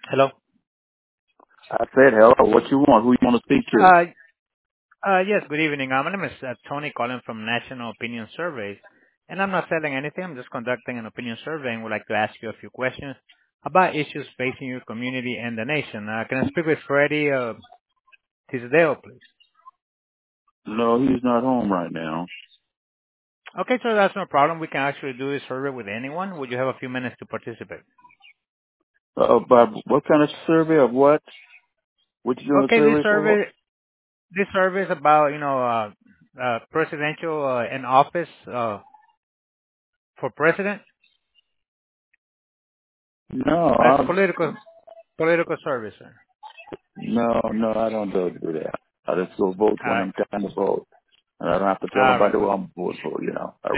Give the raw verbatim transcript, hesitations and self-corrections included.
Hello. I said, hello, what you want? Who you want to speak to? Uh, uh, yes, good evening. Uh, my name is uh, Tony calling from National Opinion Surveys, and I'm not selling anything. I'm just conducting an opinion survey and would like to ask you a few questions about issues facing your community and the nation. Uh, can I speak with Freddie uh, Tisdale, please? No, he's not home right now. Okay, so that's no problem. We can actually do this survey with anyone. Would you have a few minutes to participate? Uh, Bob, what kind of survey of what? What you doing a Okay, this survey for? survey, this survey is about, you know, uh, uh, presidential uh, in office uh, for president, No, as I, political political service, sir. no, no, I don't do do that. I just go vote All when right. I'm trying to vote. And I don't have to tell All nobody right. who I'm voting for, you know.